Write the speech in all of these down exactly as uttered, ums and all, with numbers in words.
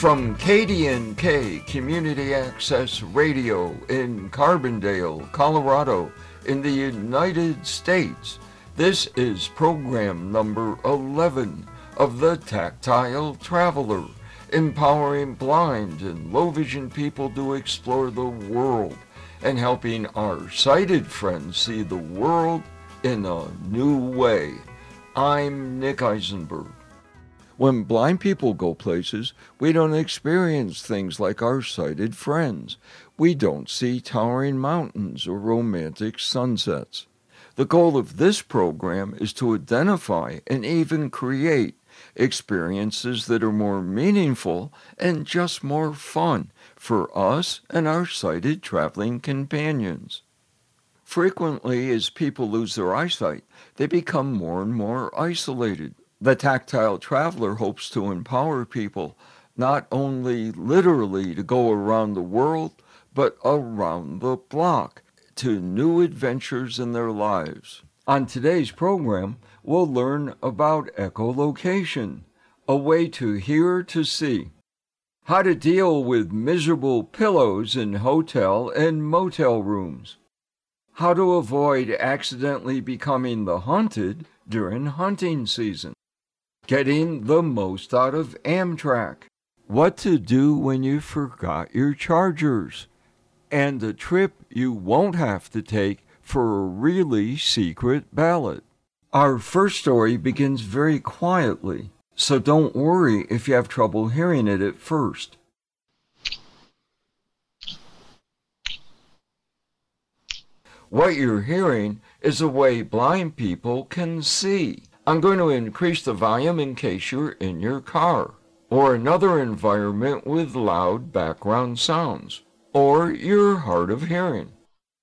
From K D N K Community Access Radio in Carbondale, Colorado, in the United States, this is program number eleven of the Tactile Traveler, empowering blind and low vision people to explore the world and helping our sighted friends see the world in a new way. I'm Nick Eisenberg. When blind people go places, we don't experience things like our sighted friends. We don't see towering mountains or romantic sunsets. The goal of this program is to identify and even create experiences that are more meaningful and just more fun for us and our sighted traveling companions. Frequently, as people lose their eyesight, they become more and more isolated. The Tactile Traveler hopes to empower people not only literally to go around the world, but around the block to new adventures in their lives. On today's program, we'll learn about echolocation, a way to hear to see, how to deal with miserable pillows in hotel and motel rooms, how to avoid accidentally becoming the hunted during hunting season, getting the most out of Amtrak, what to do when you forgot your chargers, and the trip you won't have to take for a really secret ballot. Our first story begins very quietly, so don't worry if you have trouble hearing it at first. What you're hearing is a way blind people can see. I'm going to increase the volume in case you're in your car, or another environment with loud background sounds, or you're hard of hearing.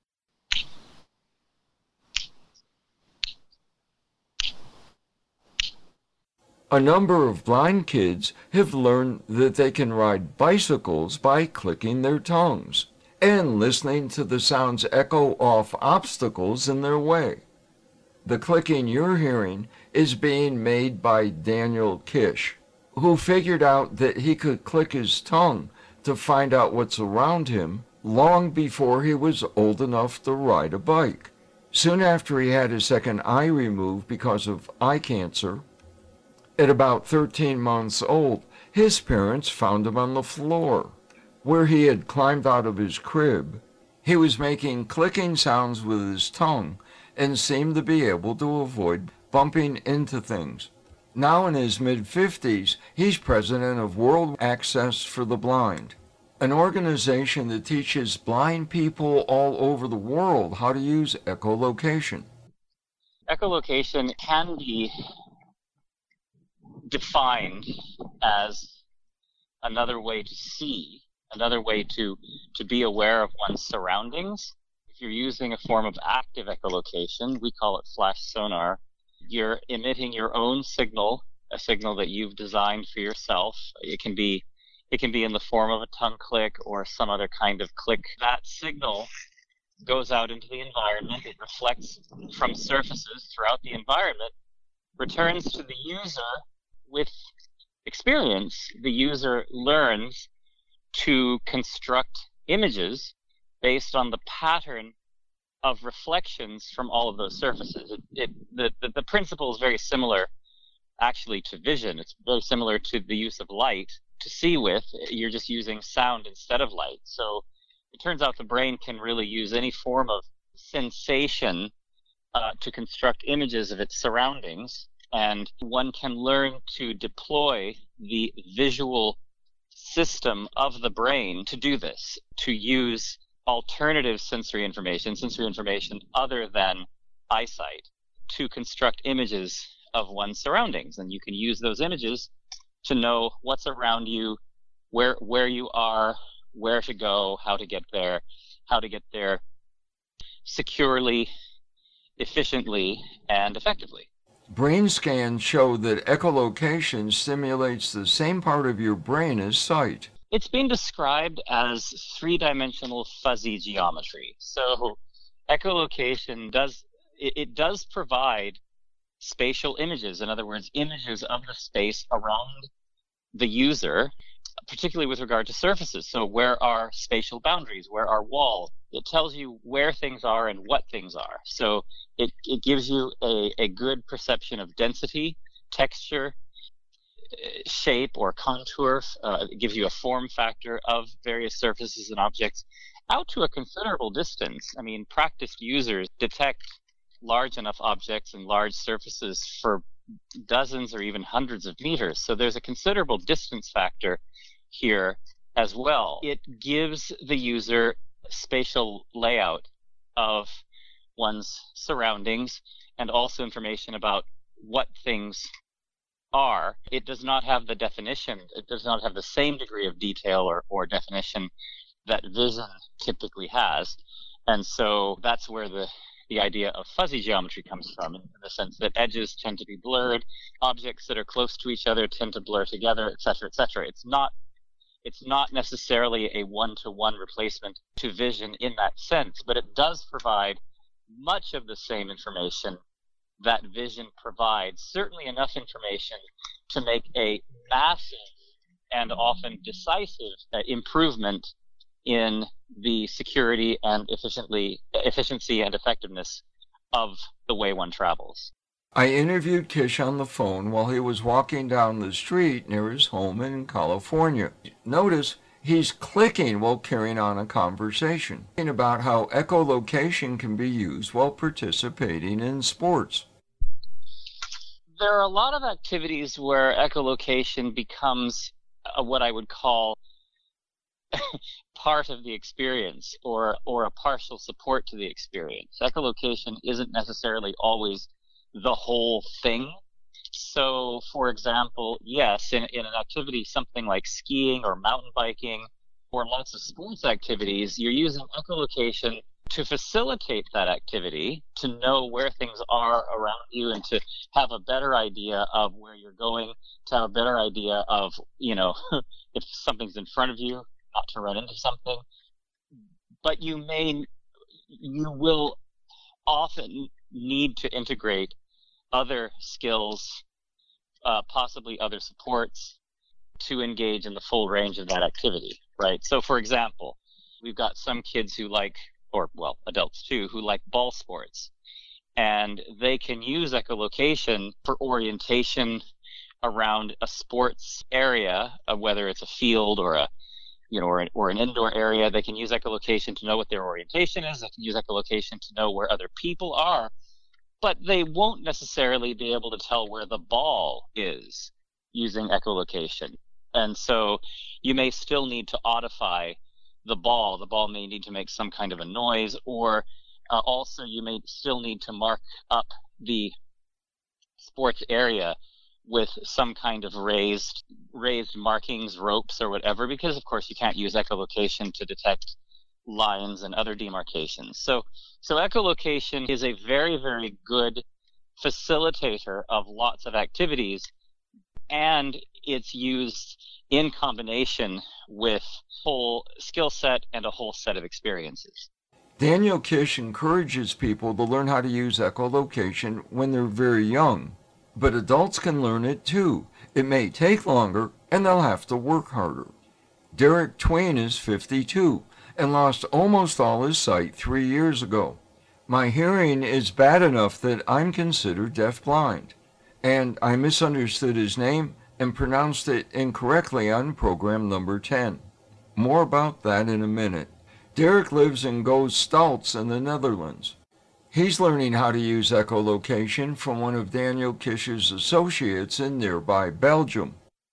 A number of blind kids have learned that they can ride bicycles by clicking their tongues and listening to the sounds echo off obstacles in their way. The clicking you're hearing is being made by Daniel Kish, who figured out that he could click his tongue to find out what's around him long before he was old enough to ride a bike. Soon after he had his second eye removed because of eye cancer, at about thirteen months old, his parents found him on the floor, where he had climbed out of his crib. He was making clicking sounds with his tongue and seemed to be able to avoid bumping into things. Now in his mid-fifties, he's president of World Access for the Blind, an organization that teaches blind people all over the world how to use echolocation. Echolocation can be defined as another way to see, another way to, to be aware of one's surroundings. If you're using a form of active echolocation, we call it flash sonar, you're emitting your own signal, a signal that you've designed for yourself. It can be it can be in the form of a tongue click or some other kind of click. That signal goes out into the environment. It reflects from surfaces throughout the environment, returns to the user. With experience, the user learns to construct images based on the pattern of reflections from all of those surfaces. It, it, the, the, the principle is very similar, actually, to vision. It's very similar to the use of light. To see with, you're just using sound instead of light. So it turns out the brain can really use any form of sensation uh, to construct images of its surroundings, and one can learn to deploy the visual system of the brain to do this, to use alternative sensory information, sensory information other than eyesight, to construct images of one's surroundings. And you can use those images to know what's around you, where where you are, where to go, how to get there, how to get there securely, efficiently, and effectively. Brain scans show that echolocation stimulates the same part of your brain as sight. It's been described as three-dimensional fuzzy geometry. So echolocation does it, it does provide spatial images. In other words, images of the space around the user. particularly with regard to surfaces. So where are spatial boundaries? Where are walls? It tells you where things are and what things are. So it, it gives you a, a good perception of density, texture, shape or contour. Uh, it gives you a form factor of various surfaces and objects out to a considerable distance. I mean, practiced users detect large enough objects and large surfaces for dozens or even hundreds of meters. So there's a considerable distance factor here as well. It gives the user spatial layout of one's surroundings and also information about what things are. It does not have the definition, it does not have the same degree of detail or, or definition that vision typically has. And so that's where the, the idea of fuzzy geometry comes from, in, in the sense that edges tend to be blurred, objects that are close to each other tend to blur together, et cetera, et cetera. It's not It's not necessarily a one-to-one replacement to vision in that sense, but it does provide much of the same information that vision provides, certainly enough information to make a massive and often decisive uh, improvement in the security and efficiently, efficiency and effectiveness of the way one travels. I interviewed Kish on the phone while he was walking down the street near his home in California. Notice he's clicking while carrying on a conversation about how echolocation can be used while participating in sports. There are a lot of activities where echolocation becomes a, what I would call part of the experience, or or a partial support to the experience. Echolocation isn't necessarily always the whole thing. So, for example, yes, in, in an activity, something like skiing or mountain biking or lots of sports activities, you're using echolocation to facilitate that activity, to know where things are around you and to have a better idea of where you're going, to have a better idea of, you know, if something's in front of you, not to run into something. But you may, you will often need to integrate other skills, uh, possibly other supports, to engage in the full range of that activity, right? So, for example, we've got some kids who like, or well, adults too, who like ball sports, and they can use echolocation for orientation around a sports area, uh, whether it's a field or a, you know, or an, or an indoor area. They can use echolocation to know what their orientation is. They can use echolocation to know where other people are, but they won't necessarily be able to tell where the ball is using echolocation. And so you may still need to audify the ball. The ball may need to make some kind of a noise, or uh, also you may still need to mark up the sports area with some kind of raised raised markings, ropes, or whatever, because of course you can't use echolocation to detect lines and other demarcations. So, so echolocation is a very, very good facilitator of lots of activities, and it's used in combination with whole skill set and a whole set of experiences. Daniel Kish encourages people to learn how to use echolocation when they're very young, but adults can learn it too. It may take longer, and they'll have to work harder. Derek Twain is fifty-two and lost almost all his sight three years ago. My hearing is bad enough that I'm considered deafblind, and I misunderstood his name and pronounced it incorrectly on program number ten. More about that in a minute. Derek lives in Goes Stults in the Netherlands. He's learning how to use echolocation from one of Daniel Kish's associates in nearby Belgium.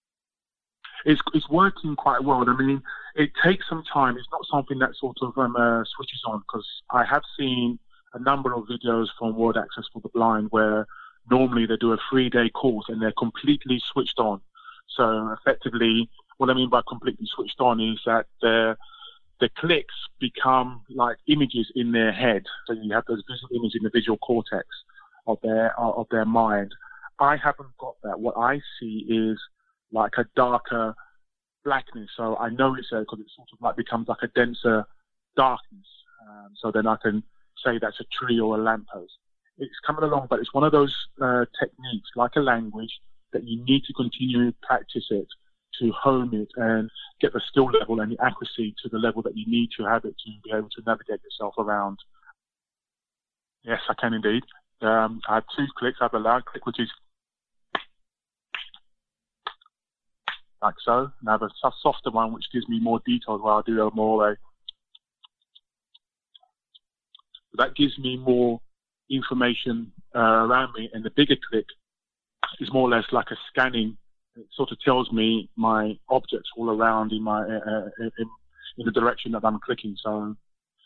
It's, it's working quite well. I mean, it takes some time. It's not something that sort of um, uh, switches on, because I have seen a number of videos from World Access for the Blind where normally they do a three-day course and they're completely switched on. So effectively, what I mean by completely switched on is that the the clicks become like images in their head. So you have those visual images in the visual cortex of their of their mind. I haven't got that. What I see is like a darker blackness. So I know it's there because it sort of like becomes like a denser darkness. Um, so then I can say that's a tree or a lamppost. It's coming along, but it's one of those uh, techniques, like a language, that you need to continue to practice it to hone it and get the skill level and the accuracy to the level that you need to have it to be able to navigate yourself around. Yes, I can indeed. Um, I have two clicks. I have a loud click, which is like so, and I have a softer one, which gives me more details where I do a more a that gives me more information uh, around me, and the bigger click is more or less like a scanning. It sort of tells me my objects all around in my uh, in, in the direction that I'm clicking. So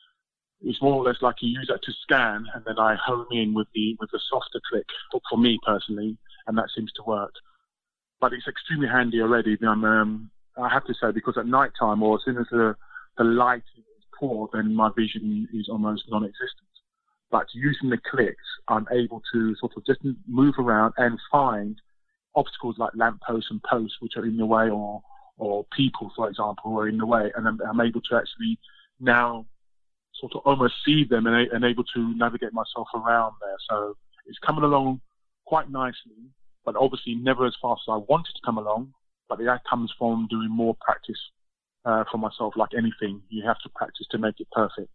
it's more or less like you use that to scan, and then I home in with the with the softer click for me personally, and that seems to work. But it's extremely handy already. I'm, um, I have to say, because at night time, or as soon as the the light is poor, then my vision is almost non-existent. But using the clicks, I'm able to sort of just move around and find obstacles like lampposts and posts which are in the way, or or people, for example, are in the way, and I'm, I'm able to actually now sort of almost see them and, and able to navigate myself around there. So it's coming along quite nicely, but obviously never as fast as I wanted to come along. But that comes from doing more practice uh, for myself. Like anything, you have to practice to make it perfect.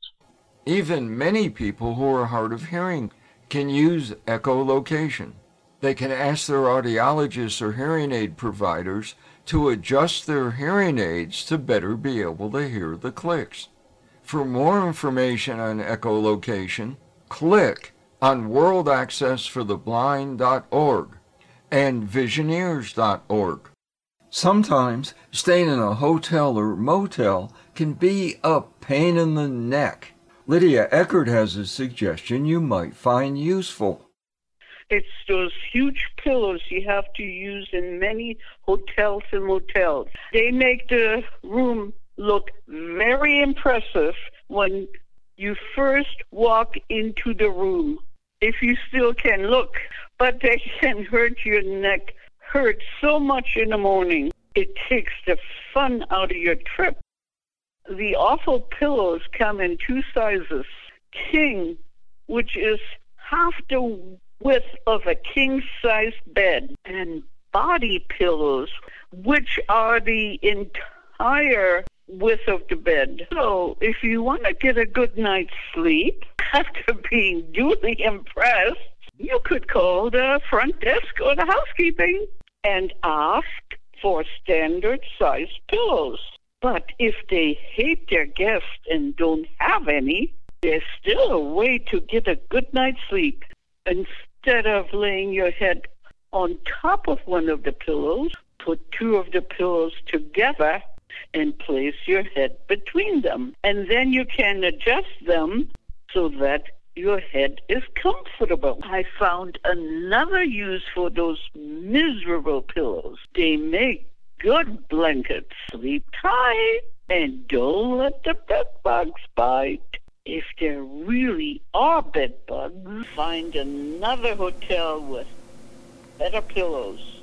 Even many people who are hard of hearing can use echolocation. They can ask their audiologists or hearing aid providers to adjust their hearing aids to better be able to hear the clicks. For more information on echolocation, click on world access for the blind dot org and visioneers dot org. Sometimes staying in a hotel or motel can be a pain in the neck. Lydia Eckert has a suggestion you might find useful. It's those huge pillows you have to use in many hotels and motels. They make the room look very impressive when you first walk into the room, if you still can look, but they can hurt your neck, hurt so much in the morning. It takes the fun out of your trip. The awful pillows come in two sizes. King, which is half the width of a king-sized bed, and body pillows, which are the entire width of the bed. So if you want to get a good night's sleep after being duly impressed, you could call the front desk or the housekeeping and ask for standard-sized pillows. But if they hate their guests and don't have any, there's still a way to get a good night's sleep. Instead of laying your head on top of one of the pillows, put two of the pillows together and place your head between them. And then you can adjust them so that your head is comfortable. I found another use for those miserable pillows. They make good blankets. Sleep tight and don't let the bed bugs bite. If there really are bed bugs, find another hotel with better pillows.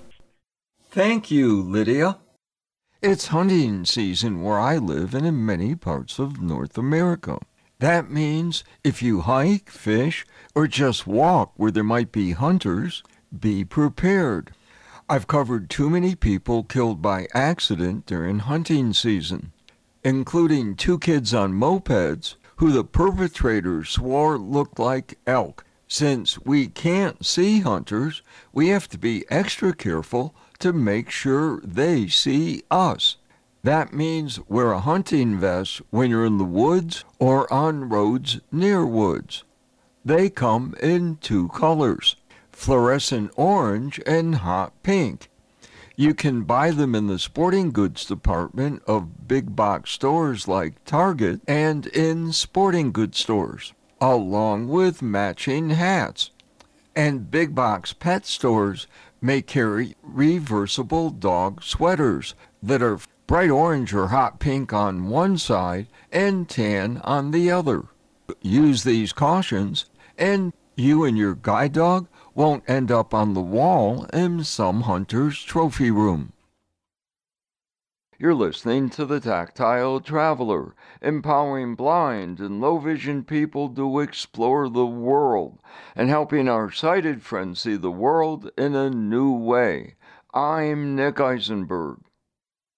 Thank you, Lydia. It's hunting season where I live and in many parts of North America. That means if you hike, fish, or just walk where there might be hunters, be prepared. I've covered too many people killed by accident during hunting season, including two kids on mopeds who the perpetrators swore looked like elk. Since we can't see hunters, we have to be extra careful to make sure they see us. That means wear a hunting vest when you're in the woods or on roads near woods. They come in two colors, fluorescent orange and hot pink. You can buy them in the sporting goods department of big box stores like Target and in sporting goods stores, along with matching hats. And big box pet stores may carry reversible dog sweaters that are bright orange or hot pink on one side and tan on the other. Use these cautions and you and your guide dog won't end up on the wall in some hunter's trophy room. You're listening to The Tactile Traveler, empowering blind and low-vision people to explore the world and helping our sighted friends see the world in a new way. I'm Nick Eisenberg.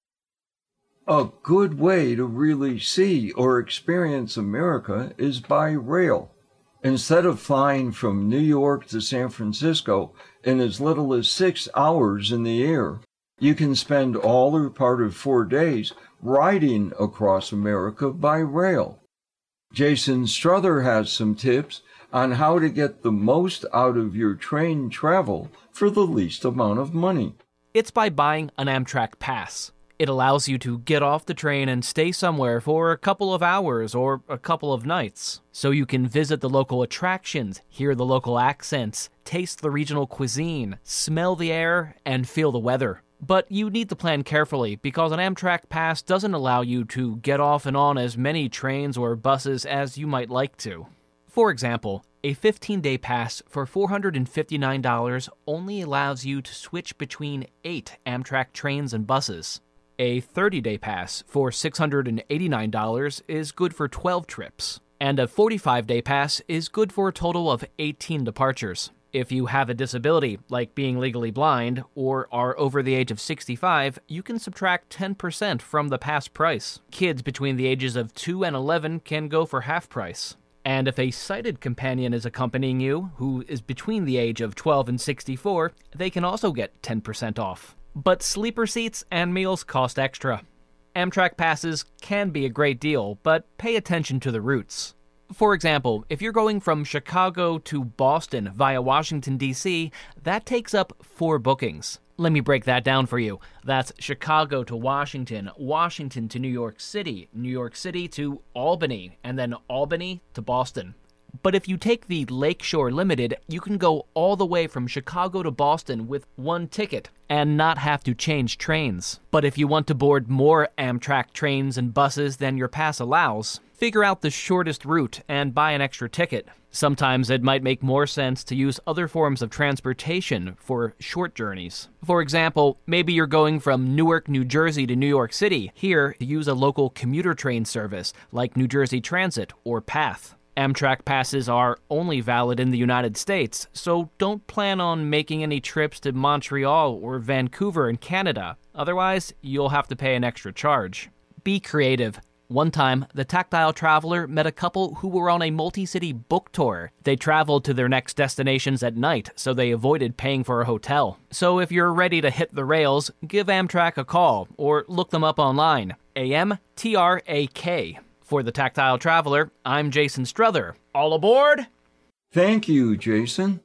A good way to really see or experience America is by rail. Instead of flying from New York to San Francisco in as little as six hours in the air, you can spend all or part of four days riding across America by rail. Jason Strother has some tips on how to get the most out of your train travel for the least amount of money. It's by buying an Amtrak pass. It allows you to get off the train and stay somewhere for a couple of hours or a couple of nights, so you can visit the local attractions, hear the local accents, taste the regional cuisine, smell the air, and feel the weather. But you need to plan carefully because an Amtrak pass doesn't allow you to get off and on as many trains or buses as you might like to. For example, a fifteen-day pass for four hundred fifty-nine dollars only allows you to switch between eight Amtrak trains and buses. A thirty-day pass for six hundred eighty-nine dollars is good for twelve trips, and a forty-five-day pass is good for a total of eighteen departures. If you have a disability, like being legally blind, or are over the age of sixty-five, you can subtract ten percent from the pass price. Kids between the ages of two and eleven can go for half price. And if a sighted companion is accompanying you, who is between the age of twelve and sixty-four, they can also get ten percent off. But sleeper seats and meals cost extra. Amtrak passes can be a great deal, but pay attention to the routes. For example, if you're going from Chicago to Boston via Washington, D C, that takes up four bookings. Let me break that down for you. That's Chicago to Washington, Washington to New York City, New York City to Albany, and then Albany to Boston. But if you take the Lakeshore Limited, you can go all the way from Chicago to Boston with one ticket and not have to change trains. But if you want to board more Amtrak trains and buses than your pass allows, figure out the shortest route and buy an extra ticket. Sometimes it might make more sense to use other forms of transportation for short journeys. For example, maybe you're going from Newark, New Jersey to New York City. Here, use a local commuter train service like New Jersey Transit or PATH. Amtrak passes are only valid in the United States, so don't plan on making any trips to Montreal or Vancouver in Canada. Otherwise, you'll have to pay an extra charge. Be creative. One time, the Tactile Traveler met a couple who were on a multi-city book tour. They traveled to their next destinations at night, so they avoided paying for a hotel. So if you're ready to hit the rails, give Amtrak a call or look them up online. A M T R A K. For the Tactile Traveler, I'm Jason Strother. All aboard! Thank you, Jason.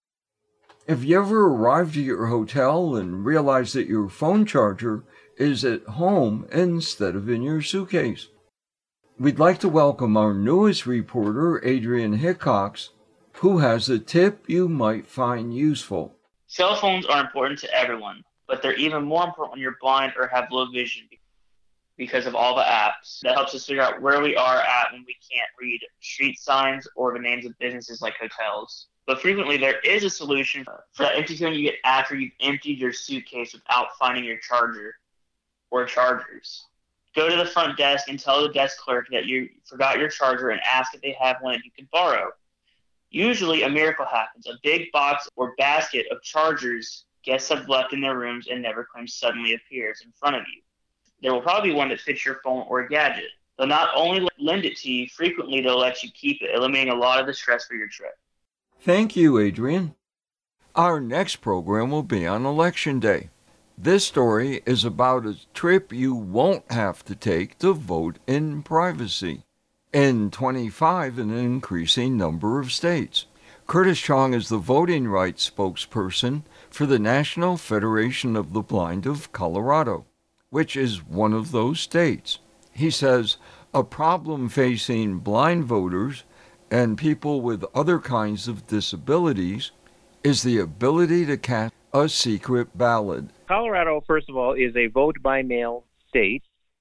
Have you ever arrived at your hotel and realized that your phone charger is at home instead of in your suitcase? We'd like to welcome our newest reporter, Adrian Hickox, who has a tip you might find useful. Cell phones are important to everyone, but they're even more important when you're blind or have low vision because of all the apps that helps us figure out where we are at when we can't read street signs or the names of businesses like hotels. But frequently there is a solution for that empty feeling you get after you've emptied your suitcase without finding your charger or chargers. Go to the front desk and tell the desk clerk that you forgot your charger and ask if they have one that you can borrow. Usually a miracle happens. A big box or basket of chargers guests have left in their rooms and never claimed suddenly appears in front of you. There will probably be one that fits your phone or gadget. They'll not only lend it to you, frequently they'll let you keep it, eliminating a lot of the stress for your trip. Thank you, Adrian. Our next program will be on Election Day. This story is about a trip you won't have to take to vote in privacy in twenty-five in an increasing number of states. Curtis Chong is the voting rights spokesperson for the National Federation of the Blind of Colorado, which is one of those states. He says a problem facing blind voters and people with other kinds of disabilities is the ability to cast a secret ballot. Colorado, first of all, is a vote-by-mail state,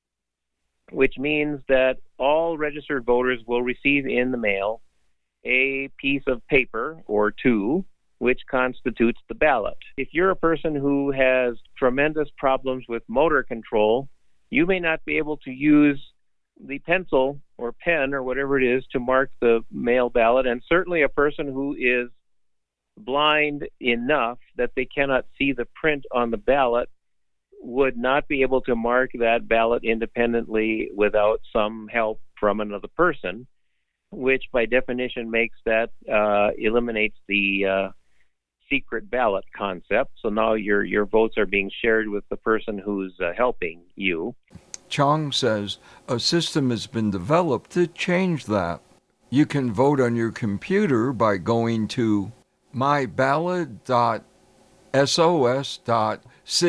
which means that all registered voters will receive in the mail a piece of paper or two, which constitutes the ballot. If you're a person who has tremendous problems with motor control, you may not be able to use the pencil or pen or whatever it is to mark the mail ballot, and certainly a person who is blind enough that they cannot see the print on the ballot would not be able to mark that ballot independently without some help from another person, which by definition makes that, uh, eliminates the uh, secret ballot concept. So now your, your votes are being shared with the person who's uh, helping you. Chong says a system has been developed to change that. You can vote on your computer by going to my ballot dot s o s dot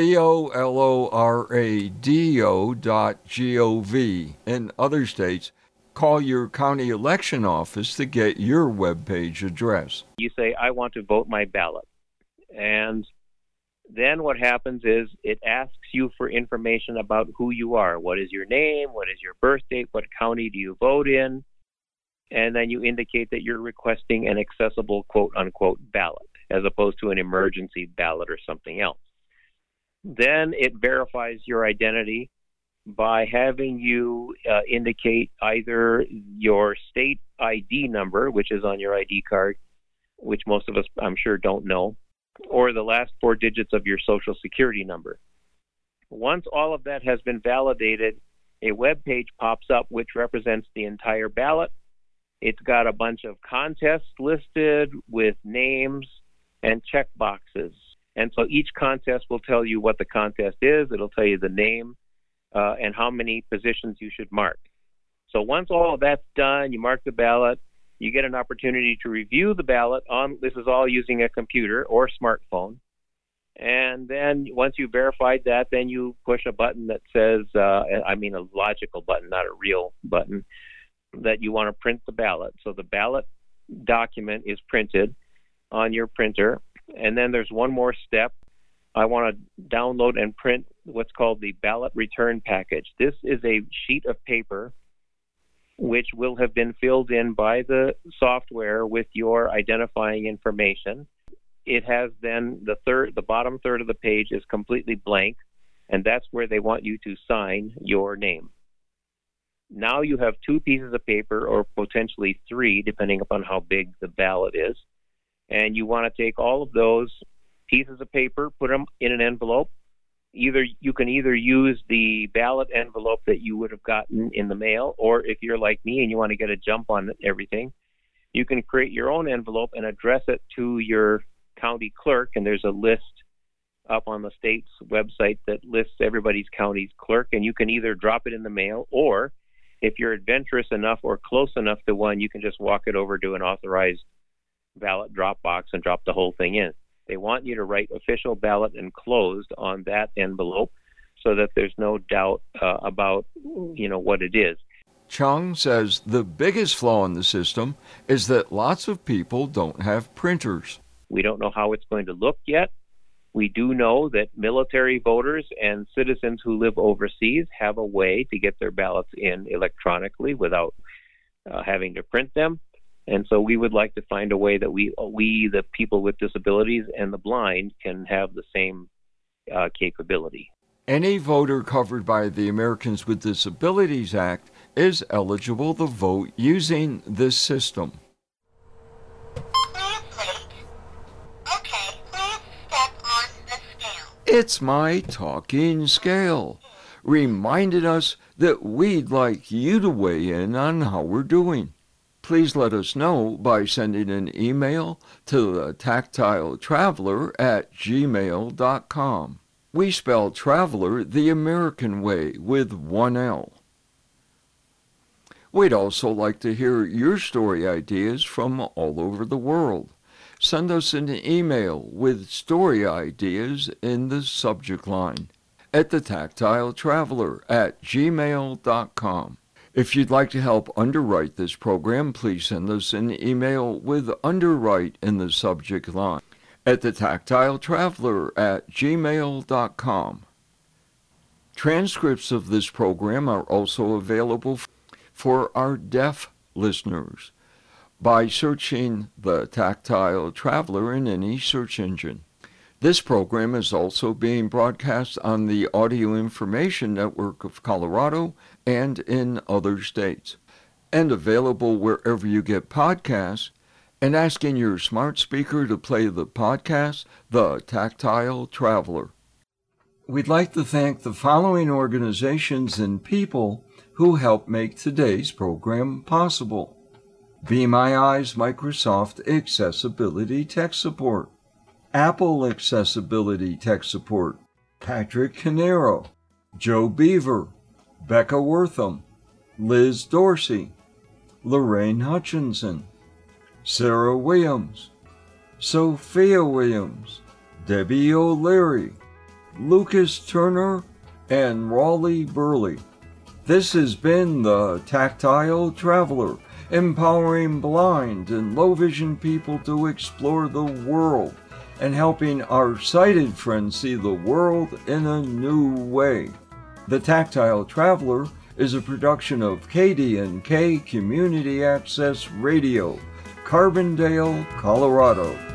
colorado dot gov. In other states, call your county election office to get your webpage address. You say, I want to vote my ballot. And then what happens is it asks you for information about who you are. What is your name? What is your birth date? What county do you vote in? And then you indicate that you're requesting an accessible quote-unquote ballot, as opposed to an emergency ballot or something else. Then it verifies your identity by having you uh, indicate either your state I D number, which is on your I D card, which most of us, I'm sure, don't know, or the last four digits of your social security number. Once all of that has been validated, a web page pops up which represents the entire ballot. It's got a bunch of contests listed with names and check boxes. And so each contest will tell you what the contest is. It'll tell you the name uh, and how many positions you should mark. So once all of that's done, you mark the ballot, you get an opportunity to review the ballot on, this is all using a computer or smartphone. And then once you've verified that, then you push a button that says, uh, I mean a logical button, not a real button, that you want to print the ballot. So the ballot document is printed on your printer. And then there's one more step. I want to download and print what's called the ballot return package. This is a sheet of paper which will have been filled in by the software with your identifying information. It has then the third, the bottom third of the page is completely blank, and that's where they want you to sign your name. Now you have two pieces of paper, or potentially three, depending upon how big the ballot is. And you want to take all of those pieces of paper, put them in an envelope. Either you can either use the ballot envelope that you would have gotten in the mail, or if you're like me and you want to get a jump on everything, you can create your own envelope and address it to your county clerk. And there's a list up on the state's website that lists everybody's county's clerk, and you can either drop it in the mail, or if you're adventurous enough or close enough to one, you can just walk it over to an authorized ballot drop box and drop the whole thing in. They want you to write official ballot enclosed on that envelope so that there's no doubt uh, about, you know, what it is. Chung says the biggest flaw in the system is that lots of people don't have printers. We don't know how it's going to look yet. We do know that military voters and citizens who live overseas have a way to get their ballots in electronically without uh, having to print them. And so we would like to find a way that we, we the people with disabilities and the blind, can have the same uh, capability. Any voter covered by the Americans with Disabilities Act is eligible to vote using this system. Okay, please step on the scale. It's my talking scale, reminding us that we'd like you to weigh in on how we're doing. Please let us know by sending an email to the tactile traveler at gmail dot com. We spell traveler the American way with one L. We'd also like to hear your story ideas from all over the world. Send us an email with story ideas in the subject line at the tactile traveler at gmail dot com. If you'd like to help underwrite this program, please send us an email with underwrite in the subject line at the tactile traveler at gmail dot com. Transcripts of this program are also available for our deaf listeners by searching the Tactile Traveler in any search engine. This program is also being broadcast on the Audio Information Network of Colorado and in other states, and available wherever you get podcasts, and asking your smart speaker to play the podcast, The Tactile Traveler. We'd like to thank the following organizations and people who helped make today's program possible. Be My Eyes Microsoft Accessibility Tech Support, Apple Accessibility Tech Support, Patrick Canero, Joe Beaver, Becca Wortham, Liz Dorsey, Lorraine Hutchinson, Sarah Williams, Sophia Williams, Debbie O'Leary, Lucas Turner, and Raleigh Burley. This has been the Tactile Traveler, empowering blind and low vision people to explore the world and helping our sighted friends see the world in a new way. The Tactile Traveler is a production of K D N K Community Access Radio, Carbondale, Colorado.